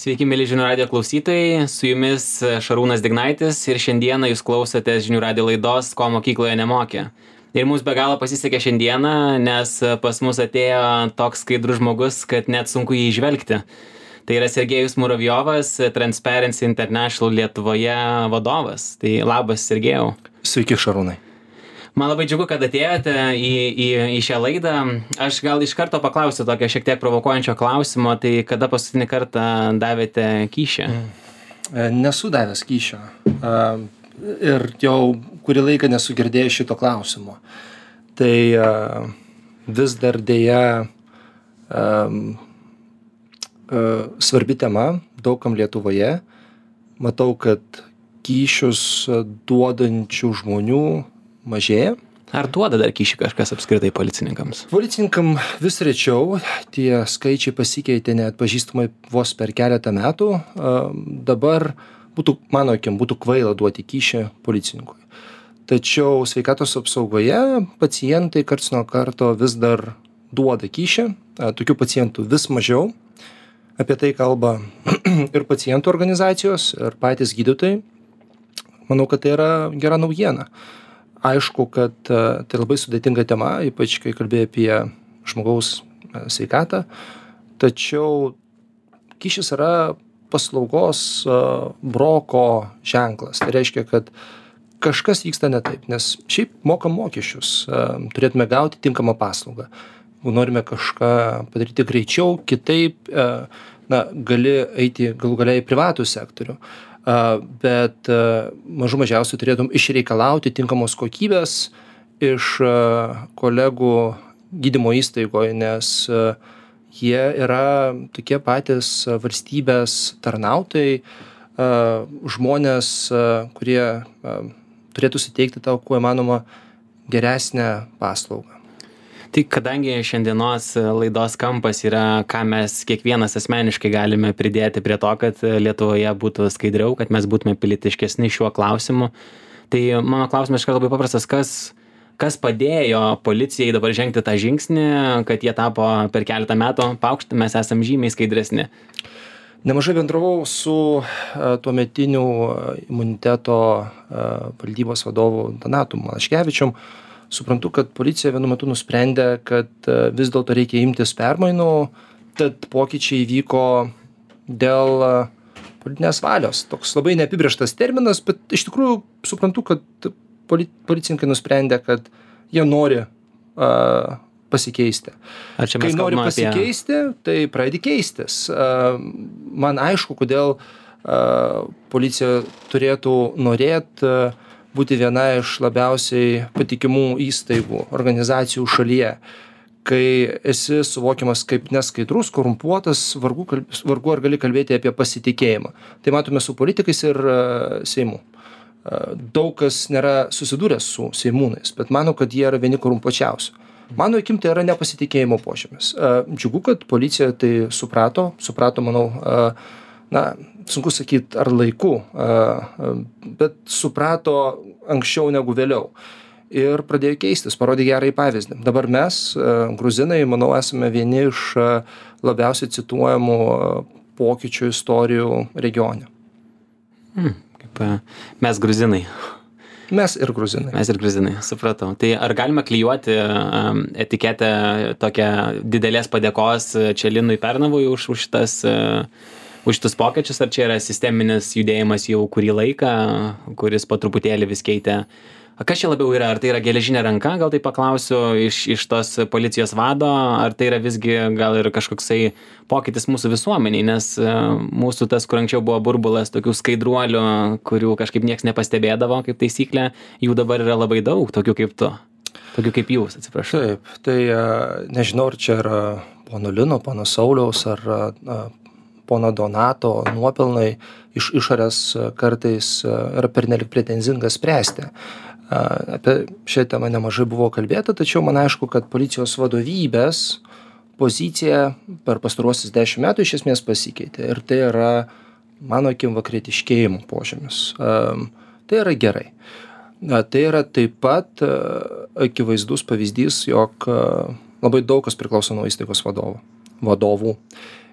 Sveiki, mėly Žinių radijo klausytojai, su jumis Šarūnas Dignaitis ir šiandieną jūs klausotės Žinių radijo laidos Ko mokykloje nemokė. Ir mums be galo pasisekė šiandieną, nes pas mus atėjo toks skaidrus žmogus, kad net sunku jį įžvelgti. Tai yra Sergejus Muravjovas, Transparency International Lietuvoje vadovas. Tai labas, Sergejau. Sveiki, Šarūnai. Man labai džiugu, kad atėjote į šią laidą. Aš gal iš karto paklausiu tokio šiek tiek provokuojančio klausimo, tai kada paskutinį kartą davėte kyšį? Nesu davęs kyšio. Ir jau kurį laiką nesu girdėjęs šito klausimo. Tai vis dar dėja svarbi tema daugam Lietuvoje. Matau, kad kyšius duodančių žmonių mažėja. Ar duoda dar kyšį kažkas apskritai policininkams? Policininkam vis rečiau, tie skaičiai pasikeitė neatpažįstamai vos per keletą metų. Dabar būtų, mano akim, būtų kvaila duoti kyšį policininkui. Tačiau sveikatos apsaugoje pacientai karts nuo karto vis dar duoda kyšį, tokių pacientų vis mažiau. Apie tai kalba ir pacientų organizacijos, ir patys gydytojai. Manau, kad tai yra gera naujiena. Aišku, kad tai labai sudėtinga tema, ypač kai kalbėjai apie žmogaus sveikatą, tačiau kyšis yra paslaugos broko ženklas. Tai reiškia, kad kažkas vyksta ne taip, nes šiaip mokam mokesčius, turėtume gauti tinkamą paslaugą. Jeigu norime kažką padaryti greičiau, kitaip, gali eiti galų galiai į privatų sektorių. Bet mažų mažiausiai turėtum išreikalauti tinkamos kokybės iš kolegų gydymo įstaigoje, nes jie yra tokie patys valstybės tarnautojai, žmonės, kurie turėtų suteikti tau kuo įmanoma geresnę paslaugą. Tai kadangi šiandienos laidos kampas yra, ką mes kiekvienas asmeniškai galime pridėti prie to, kad Lietuvoje būtų skaidriau, kad mes būtume pilietiškesni šiuo klausimu, tai mano klausimas iškart labai paprastas, kas padėjo policijai dabar žengti tą žingsnį, kad jie tapo per keletą metų paaukšti, mes esam žymiai skaidresni. Nemažai bendravau su tuometiniu imuniteto valdybos vadovu Donatu Malaškevičium. Suprantu, kad policija vienu metu nusprendė, kad vis dėlto reikia imtis permainų, tad pokyčiai vyko dėl politinės valios. Toks labai neapibrėžtas terminas, bet iš tikrųjų suprantu, kad policininkai nusprendė, kad jie nori pasikeisti. Kai nori pasikeisti, tai pradedi keistis. Man aišku, kodėl policija turėtų norėti būti viena iš labiausiai patikimų įstaigų, organizacijų šalyje. Kai esi suvokiamas kaip neskaidrus, korumpuotas, vargu ar gali kalbėti apie pasitikėjimą. Tai matome su politikais ir Seimu. Daug kas nėra susidūręs su seimūnais, bet manau, kad jie yra vieni korumpuočiausių. Mano akim tai yra nepasitikėjimo požymis. Džiugu, kad policija tai suprato, manau, sunku sakyti ar laiku, bet suprato anksčiau negu vėliau. Ir pradėjo keistis, parodė gerąjį pavyzdį. Dabar mes, gruzinai, manau, esame vieni iš labiausiai cituojamų pokyčių istorijų regione. Mes gruzinai. Mes ir gruzinai, supratau. Tai ar galime klijuoti etiketę tokią didelės padėkos Čelinui Pernavui už šitus pokyčius, ar čia yra sisteminis judėjimas jau kurį laiką, kuris po truputėlį vis keitė? Kas čia labiau yra? Ar tai yra geležinė ranka, gal tai paklausiu, iš tos policijos vado, ar tai yra visgi gal ir kažkoksai pokytis mūsų visuomeniai, nes mūsų tas, kur anksčiau buvo burbulas tokių skaidruolių, kurių kažkaip nieks nepastebėdavo kaip taisyklė, jų dabar yra labai daug, tokių kaip tu, tokių kaip jūs, atsiprašau. Taip, tai nežinau, ar čia yra pono Lino, pono Sauliaus, ar pono Donato nuopelnai iš išorės kartais yra pernelik pretenzinga spręsti. Apie šią temą nemažai buvo kalbėta, tačiau man aišku, kad policijos vadovybės pozicija per pastaruosius 10 metų iš esmės pasikeitė. Ir tai yra, mano akim, vakarietiškėjimo požymis. Tai yra gerai. Tai yra taip pat akivaizdus pavyzdys, jog labai daug kas priklauso nuo įstaigos vadovų.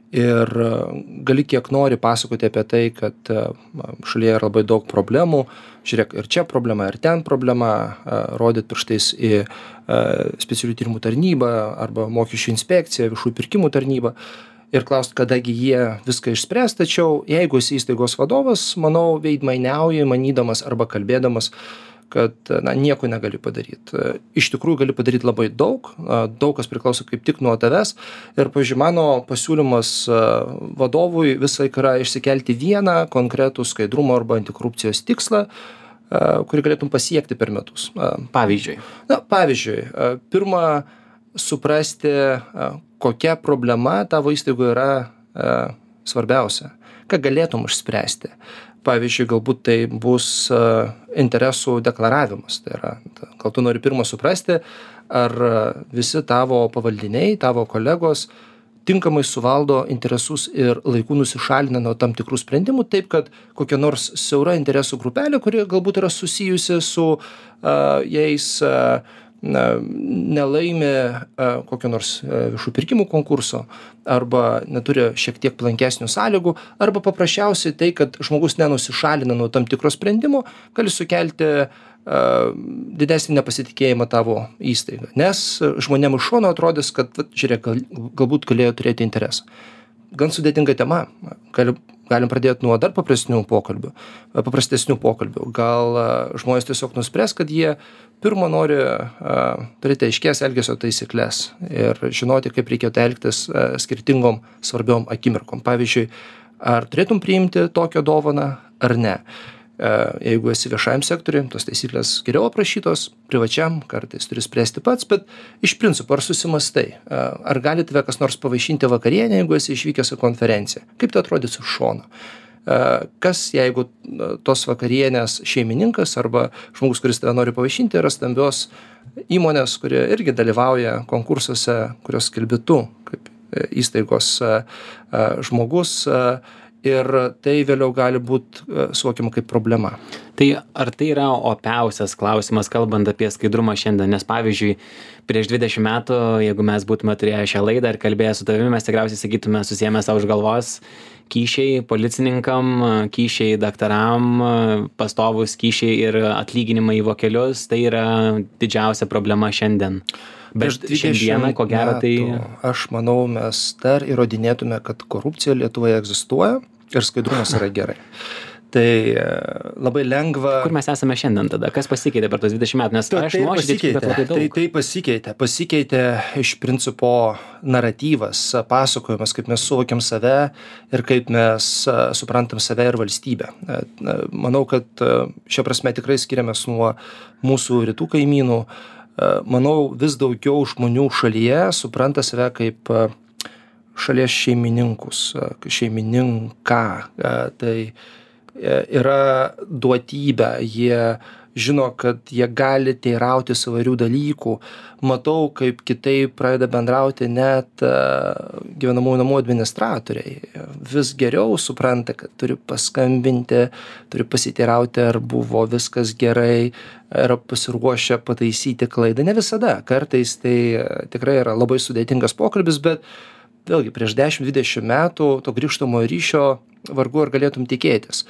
Ir gali kiek nori pasakoti apie tai, kad šalyje yra labai daug problemų, žiūrėk, ir čia problema, ir ten problema, rodyt pirštais į specialių tyrimų tarnybą arba mokesčių inspekciją, viešųjų pirkimų tarnybą ir klaust, kadagi jie viską išspręs, tačiau jeigu esi įstaigos vadovas, manau, veidmainiauji, manydamas arba kalbėdamas, kad nieko negali padaryti. Iš tikrųjų gali padaryti labai daug kas priklauso kaip tik nuo tavęs. Ir, pavyzdžiui, mano pasiūlymas vadovui visai yra išsikelti vieną konkretų skaidrumo arba antikorupcijos tikslą, kurį galėtum pasiekti per metus. Pavyzdžiui. Pavyzdžiui, pirma, suprasti, kokia problema tavo įstaigoje yra svarbiausia, ką galėtum išspręsti. Pavyzdžiui, galbūt tai bus interesų deklaravimas. Tai yra, gal tu nori pirmą suprasti, ar visi tavo pavaldiniai, tavo kolegos tinkamai suvaldo interesus ir laiku nusišalina nuo tam tikrų sprendimų, taip kad kokia nors siaura interesų grupelė, kuri galbūt yra susijusi su jais nelaimė kokio nors viešų pirkimų konkurso arba neturi šiek tiek plankesnių sąlygų arba paprasčiausiai tai, kad žmogus nenusišalina nuo tam tikro sprendimo, gali sukelti didesnį nepasitikėjimą tavo įstaigą. Nes žmonėm iš šono atrodys, kad, žiūrėk, galbūt galėjo turėti interesą. Gan sudėtinga tema. Galim pradėti nuo dar paprastesnių pokalbių. Gal žmonės tiesiog nuspręs, kad jie pirmą nori turėti aiškės elgesio taisyklės ir žinoti, kaip reikėtų elgtis skirtingom svarbiom akimirkom. Pavyzdžiui, ar turėtum priimti tokią dovaną ar ne. Jeigu esi viešajam sektoriui, tos taisyklės geriau aprašytos, privačiam kartais turi spręsti pats, bet iš principo ar susimastai, ar gali tave kas nors pavaišinti vakarienę, jeigu esi išvykęs į konferenciją, kaip tai atrodys iš šono. Kas, jeigu tos vakarienės šeimininkas arba žmogus, kuris tave nori pavaišinti, yra stambios įmonės, kurie irgi dalyvauja konkursuose, kurios skelbi tu, kaip įstaigos žmogus, ir tai vėliau gali būti suvokiama kaip problema. Tai ar tai yra opiausias klausimas, kalbant apie skaidrumą šiandien? Nes pavyzdžiui, prieš 20 metų, jeigu mes būtume turėję šią laidą ir kalbėję su tavimi, mes tikriausiai sakytume susiėmę savo už galvos kyšiai policininkam, kyšiai daktaram, pastovus kyšiai ir atlyginimai į vokelius. Tai yra didžiausia problema šiandien. Bet šiandieną, ko gero, tai... Aš manau, mes dar įrodinėtume, kad korupcija Lietuvoje egzistuoja ir skaidrumas yra gerai. Tai labai lengva... Kur mes esame šiandien tada? Kas pasikeitė per tos 20 metų? Nes aš nuoširdžiai, bet labai daug. Tai pasikeitė iš principo naratyvas, pasakojimas, kaip mes suvokiam save ir kaip mes suprantam save ir valstybę. Manau, kad šia prasme tikrai skiriamės nuo mūsų rytų kaimynų. Manau, vis daugiau žmonių šalyje supranta save kaip šalies šeimininką. Tai yra duotybė, jie žino, kad jie gali teirauti įvairių dalykų. Matau, kaip kitaip pradeda bendrauti net gyvenamųjų namų administratoriai. Vis geriau supranta, kad turi paskambinti, turi pasiteirauti, ar buvo viskas gerai, yra pasiruošę pataisyti klaidą. Ne visada. Kartais tai tikrai yra labai sudėtingas pokalbis, bet vėlgi prieš 10-20 metų to grįžtamojo ryšio vargu ar galėtum tikėtis.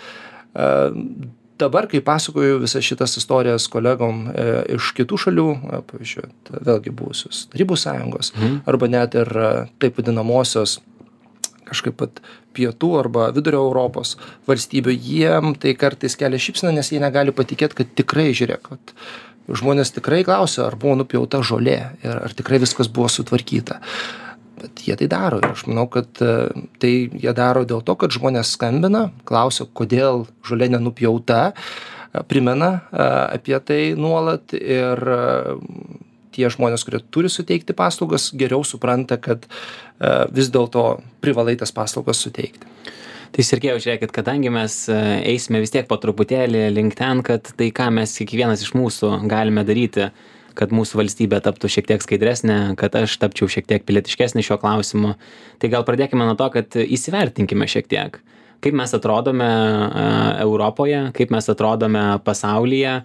Dabar, kai pasakoju visas šitas istorijas kolegom iš kitų šalių, pavyzdžiui, vėlgi buvusios Tarybų sąjungos, arba net ir taip vadinamosios kažkaip pat pietų arba vidurio Europos valstybių, jiem tai kartais kelia šypseną, nes jie negali patikėti, kad tikrai, žiūrėk, kad žmonės tikrai klausia, ar buvo nupjauta žolė ir ar tikrai viskas buvo sutvarkyta. Bet jie tai daro ir aš manau, kad tai jie daro dėl to, kad žmonės skambina, klausia, kodėl žolė nenupjauta, primena apie tai nuolat ir tie žmonės, kurie turi suteikti paslaugas, geriau supranta, kad vis dėlto privalai tas paslaugas suteikti. Tai Sergejau, žiūrėkit, kadangi mes eisime vis tiek po truputėlį link ten, kad tai, ką mes kiekvienas iš mūsų galime daryti, kad mūsų valstybė taptų šiek tiek skaidresnė, kad aš tapčiau šiek tiek pilietiškesnė šiuo klausimu. Tai gal pradėkime nuo to, kad įsivertinkime šiek tiek, kaip mes atrodome Europoje, kaip mes atrodome pasaulyje,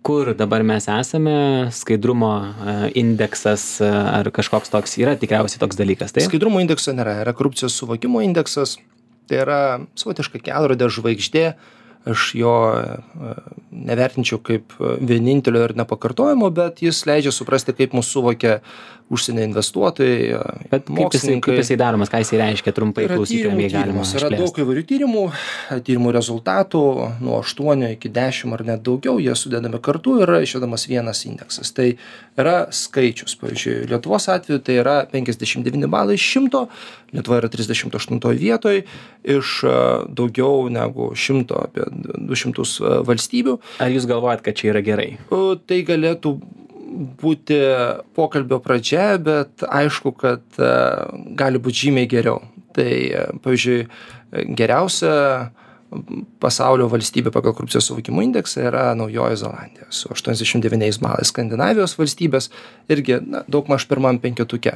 kur dabar mes esame, skaidrumo indeksas ar kažkoks toks yra tikriausiai toks dalykas, tai? Skaidrumo indekso nėra, yra korupcijos suvokimo indeksas, tai yra savotiška kelrodė žvaigždė, aš jo nevertinčiau kaip vienintelio ir nepakartojimo, bet jis leidžia suprasti, kaip mūsų suvokia užsienio investuotojai, Bet kaip jisai daromas, ką jisai reiškia trumpai klausytojams, jei galima Yra daug įvairių tyrimų rezultatų, nuo 8 iki 10 ar net daugiau, jie sudedami kartu ir yra išvedamas vienas indeksas. Tai yra skaičius, pavyzdžiui, Lietuvos atveju tai yra 59 balai iš 100, Lietuva yra 38 vietoj iš daugiau negu 100, apie 200 valstybių. Ar jūs galvojat, kad čia yra gerai? Tai galėtų būti pokalbio pradžia, bet aišku, kad gali būti žymiai geriau. Tai, pavyzdžiui, geriausia pasaulio valstybė pagal korupcijos suvokimo indeksą yra Naujoji Zelandija su 89 balais. Skandinavijos valstybės irgi daugmaž pirmam penketuke.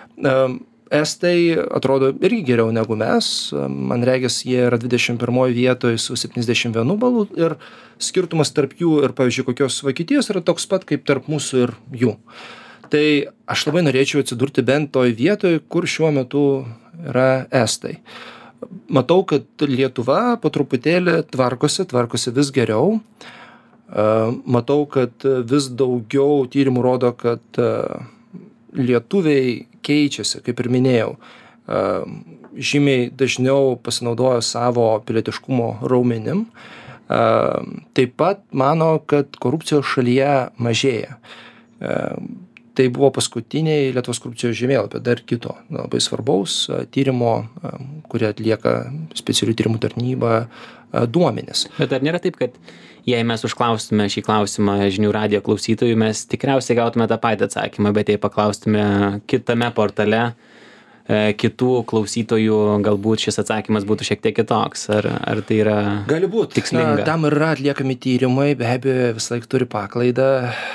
Estai atrodo irgi geriau negu mes, man regis, jie yra 21 vietoje su 71 balų ir skirtumas tarp jų ir, pavyzdžiui, kokios Vokietijos yra toks pat kaip tarp mūsų ir jų. Tai aš labai norėčiau atsidurti bent toj vietoje, kur šiuo metu yra estai. Matau, kad Lietuva po truputėlį tvarkosi vis geriau. Matau, kad vis daugiau tyrimų rodo, kad lietuviai keičiasi, kaip ir minėjau, žymiai dažniau pasinaudoja savo pilietiškumo raumenim. Taip pat mano, kad korupcijos šalyje mažėja. Tai buvo paskutiniai Lietuvos korupcijos žemėlapio, dar kito labai svarbaus tyrimo, kurį atlieka specialių tyrimų tarnyba, duomenis. Bet ar nėra taip, kad jei mes užklaustume šį klausimą žinių radijo klausytojų, mes tikriausiai gautume tą patį atsakymą, bet jei paklaustume kitame portale kitų klausytojų, galbūt šis atsakymas būtų šiek tiek kitoks. Ar tai yra gali būt tikslinga? Tam yra atliekami tyrimai, be abejo, visą laiką turi paklaidą,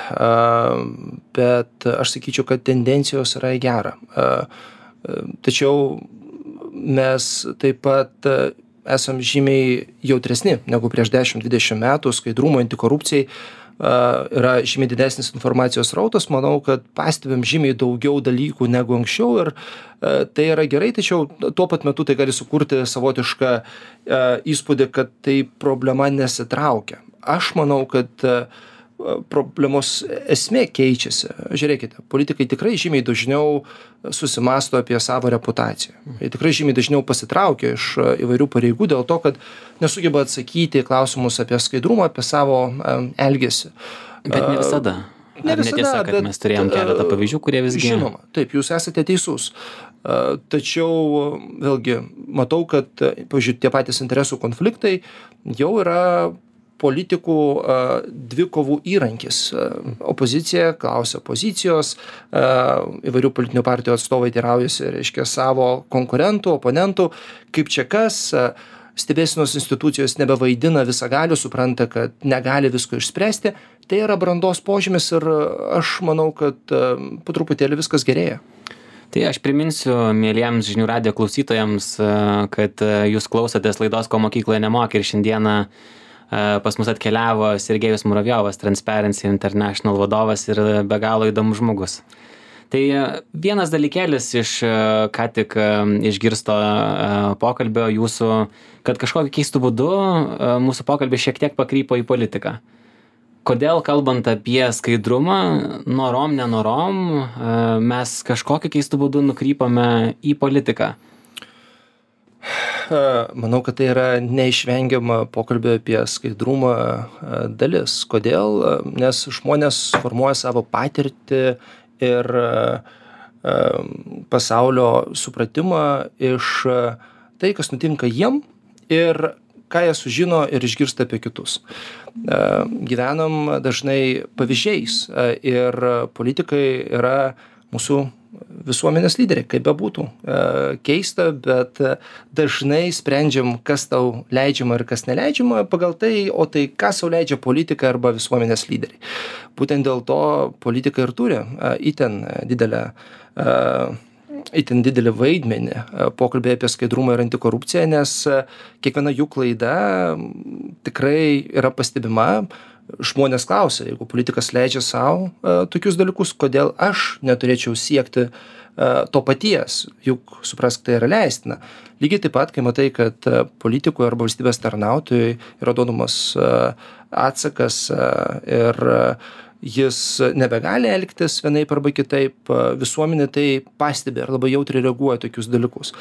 bet aš sakyčiau, kad tendencijos yra į gerą. Tačiau mes taip pat esam žymiai jautresni negu prieš 10-20 metų, skaidrumo, antikorupcijai yra žymiai didesnis informacijos srautas. Manau, kad pastebim žymiai daugiau dalykų negu anksčiau ir tai yra gerai, tačiau tuo pat metu tai gali sukurti savotišką įspūdį, kad tai problema nesitraukia. Aš manau, kad problemos esmė keičiasi. Žiūrėkite, politikai tikrai žymiai dažniau susimąsto apie savo reputaciją. Jie tikrai žymiai dažniau pasitraukia iš įvairių pareigų dėl to, kad nesugeba atsakyti klausimus apie skaidrumą, apie savo elgesį. Bet ne visada. Ar netiesa, kad mes turėjom keletą pavyzdžių, kurie visgi... Žinoma, taip, jūs esate teisus. Tačiau, vėlgi, matau, kad, pavyzdžiui, tie patys interesų konfliktai jau yra politikų dvikovų įrankis. Opozicija klausia pozicijos, įvairių politinių partijų atstovai teiraujasi, reiškia, savo konkurentų, oponentų, kaip čia kas, stebėsenos institucijos nebevaidina visagalių, supranta, kad negali visko išspręsti. Tai yra brandos požymis ir aš manau, kad po truputėlį viskas gerėja. Tai aš priminsiu mieliems žinių radijo klausytojams, kad jūs klausotės laidos Ko mokykloje nemokė ir šiandieną pas mus atkeliavo Sergejus Muravjovas, Transparency International vadovas ir be galo įdomus žmogus. Tai vienas dalykėlis iš ką tik išgirsto pokalbio jūsų, kad kažkokiu keistu būdu mūsų pokalbis šiek tiek pakrypo į politiką. Kodėl, kalbant apie skaidrumą, norom, nenorom, mes kažkokiu keistu būdu nukrypame į politiką? Manau, kad tai yra neišvengiama pokalbio apie skaidrumą dalis. Kodėl? Nes žmonės formuoja savo patirtį ir pasaulio supratimą iš tai, kas nutinka jiem ir ką jie sužino ir išgirsta apie kitus. Gyvenam dažnai pavyzdžiais ir politikai yra mūsų visuomenės lyderiai, kaip bebūtų. Keista, bet dažnai sprendžiam, kas tau leidžiama ir kas neleidžiama pagal tai, o tai kas sau leidžia politika arba visuomenės lyderiai. Būtent dėl to politika ir turi itin didelę itin didelį vaidmenį pokalbėje apie skaidrumą ir antikorupciją, nes kiekviena jų klaida tikrai yra pastebima. Žmonės klausia, jeigu politikas leidžia savo tokius dalykus, kodėl aš neturėčiau siekti to paties, juk suprask, tai yra leistina. Lygiai taip pat, kai matai, kad politikui arba valstybės tarnautojui yra duodamas atsakas ir jis nebegali elgtis vienaip arba kitaip, visuomenė tai pastebi ir labai jautriai reaguoja tokius dalykus.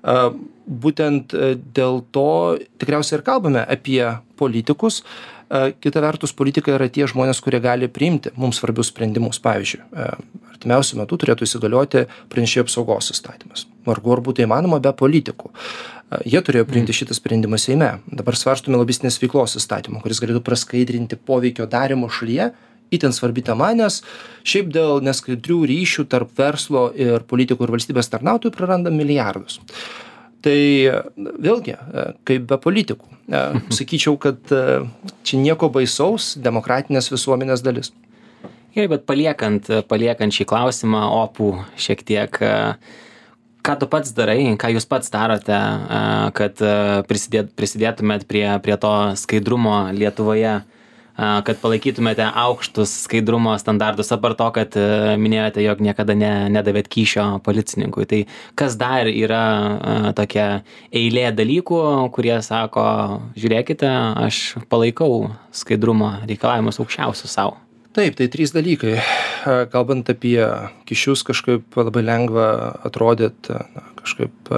Būtent dėl to tikriausiai ir kalbame apie politikus. Kita vertus, politikai yra tie žmonės, kurie gali priimti mums svarbius sprendimus. Pavyzdžiui, artimiausiu metu turėtų įsigalioti pranešėjų apsaugos įstatymas. Vargu ar būtų įmanoma be politikų. Jie turėjo priimti šitą sprendimą Seime. Dabar svarstome lobistinės veiklos įstatymą, kuris galėtų praskaidrinti poveikio darimo šalyje. Itin svarbi tema, nes šiaip dėl neskaidrių ryšių tarp verslo ir politikų ir valstybės tarnautojų praranda milijardus. Tai vėlgi, kaip be politikų, sakyčiau, kad čia nieko baisaus, demokratinės visuomenės dalis. Gerai, bet paliekant šį klausimą opų šiek tiek, ką tu pats darai, ką jūs pats darote, kad prisidėtumėt prie to skaidrumo Lietuvoje, kad palaikytumėte aukštus skaidrumo standartus, apart to, kad minėjote, jog niekada nedavėt kyšio policininkui. Tai kas dar yra tokia eilė dalykų, kurie sako, žiūrėkite, aš palaikau skaidrumo reikalavimus aukščiausius savo? Taip, tai 3 dalykai. Kalbant apie kyšius, kažkaip labai lengva atrodyt, kažkaip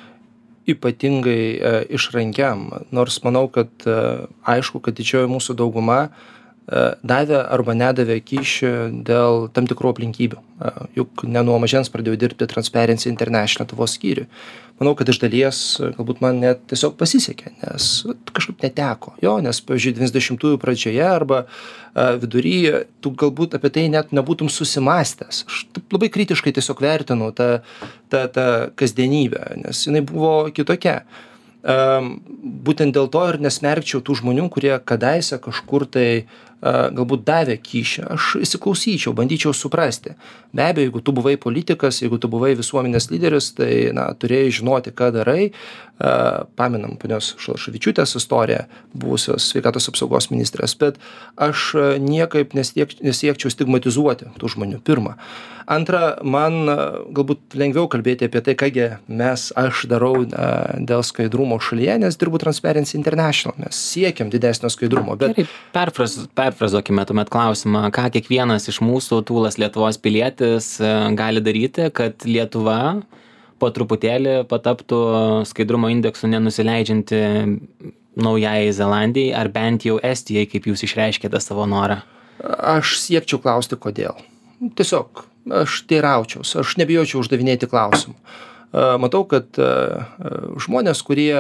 ypatingai išrankiam, nors manau, kad aišku, kad didžioji mūsų dauguma davė arba nedavė kyšį dėl tam tikrų aplinkybių. Juk ne nuo mažens pradėjau dirbti Transparency International Lietuvos skyriui. Manau, kad iš dalies galbūt man net tiesiog pasisekė, nes kažkaip neteko jo, nes, pavyzdžiui, 90-ųjų pradžioje arba vidury tu galbūt apie tai net nebūtum susimastęs. Aš labai kritiškai tiesiog vertinu tą kasdienybę, nes jinai buvo kitokia. Būtent dėl to ir nesmerkčiau tų žmonių, kurie kadaise kažkur tai galbūt davė kyšį. Aš įsiklausyčiau, bandyčiau suprasti. Be abejo, jeigu tu buvai politikas, jeigu tu buvai visuomenės lyderis, tai turėjai žinoti, ką darai. Paminam ponios Šalaševičiūtės istoriją, buvusios sveikatos apsaugos ministrės, bet aš niekaip nesiekčiau stigmatizuoti tų žmonių. Pirma. Antra, man galbūt lengviau kalbėti apie tai, kągi aš darau dėl skaidrumo šalyje, nes dirbu Transparency International. Mes siekiam didesnio skaidrumo. Bet... Perfrazuokime tuomet klausimą, ką kiekvienas iš mūsų tūlas Lietuvos pilietis gali daryti, kad Lietuva po truputėlį pataptų skaidrumo indeksų nenusileidžianti Naujajai Zelandijai ar bent jau Estijai, kaip jūs išreiškėte savo norą? Aš siekčiau klausti, kodėl. Tiesiog, aš teiraučiaus, aš nebijočiau uždavinėti klausimų. Matau, kad žmonės, kurie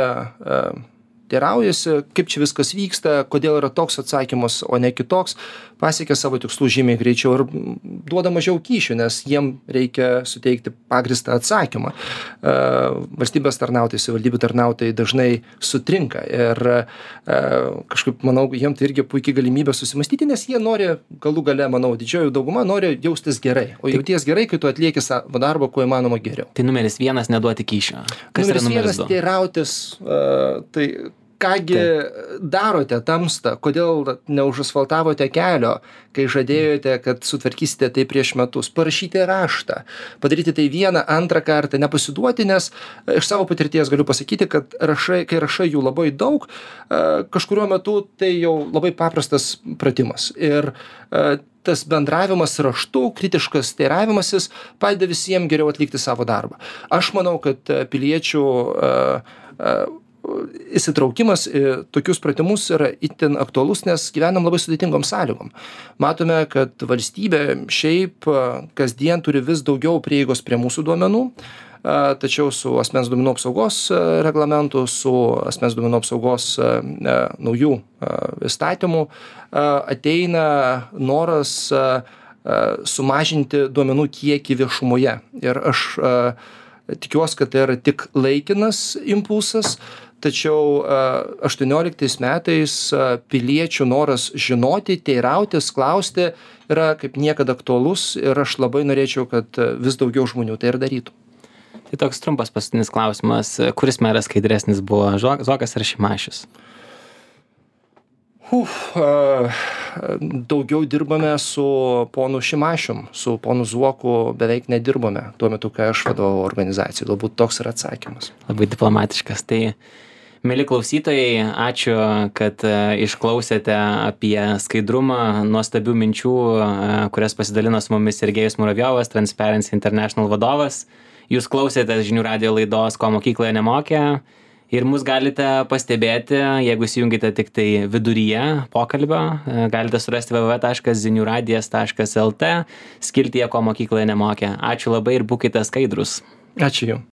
teiraujasi, kaip čia viskas vyksta, kodėl yra toks atsakymas, o ne kitoks, pasiekia savo tikslų žymiai greičiau ir duoda mažiau kyšių, nes jiem reikia suteikti pagristą atsakymą. Valstybės tarnautojai, savivaldybių tarnautojai dažnai sutrinka ir kažkaip, manau, jiem tai irgi puikiai galimybė susimastyti, nes jie nori, galų gale, manau, didžioji dauguma nori jaustis gerai, o jauties gerai, kai tu atlieki savo darbą, kuo įmanoma geriau. Tai numeris 1 neduoti kyšio. Kas yra numeris 2? Teirautis, tai kągi darote tamsta, kodėl neužasfaltavote kelio, kai žadėjote, kad sutvarkysite tai prieš metus, parašyti raštą, padaryti tai 1, 2 kartą, nepasiduoti, nes iš savo patirties galiu pasakyti, kad kai rašai jų labai daug, kažkuriuo metu tai jau labai paprastas pratimas. Ir tas bendravimas raštu, kritiškas teiravimasis padeda visiems geriau atlikti savo darbą. Aš manau, kad piliečių įsitraukimas į tokius pratimus yra itin aktualus, nes gyvenam labai sudėtingom sąlygom. Matome, kad valstybė šiaip kasdien turi vis daugiau prieigos prie mūsų duomenų, tačiau su asmens duomenų apsaugos reglamentu, su asmens duomenų apsaugos naujų įstatymų ateina noras sumažinti duomenų kiekį viešumoje. Ir aš tikiuosi, kad tai yra tik laikinas impulsas, tačiau 18 metais piliečių noras žinoti, teirautis, klausti yra kaip niekada aktualus ir aš labai norėčiau, kad vis daugiau žmonių tai ir darytų. Tai toks trumpas paskutinis klausimas. Kuris meras skaidresnis buvo, Zuokas ar Šimašius? Daugiau dirbame su ponu Šimašium, su ponu Zuoku beveik nedirbame tuo metu, kai aš vadovau organizacijai. Galbūt toks yra atsakymas. Labai diplomatiškas. Tai, mieli klausytojai, ačiū, kad išklausėte apie skaidrumą, nuostabių minčių, kurias pasidalino su mumis Sergejus Muravjovas, Transparency International vadovas. Jūs klausėte žinių radijo laidos, ko mokykloje nemokė. Ir mus galite pastebėti, jeigu įsijungite tik tai viduryje pokalbio, galite surasti www.ziniuradijas.lt skiltyje, ko mokykloje nemokė. Ačiū labai ir būkite skaidrus. Ačiū jums.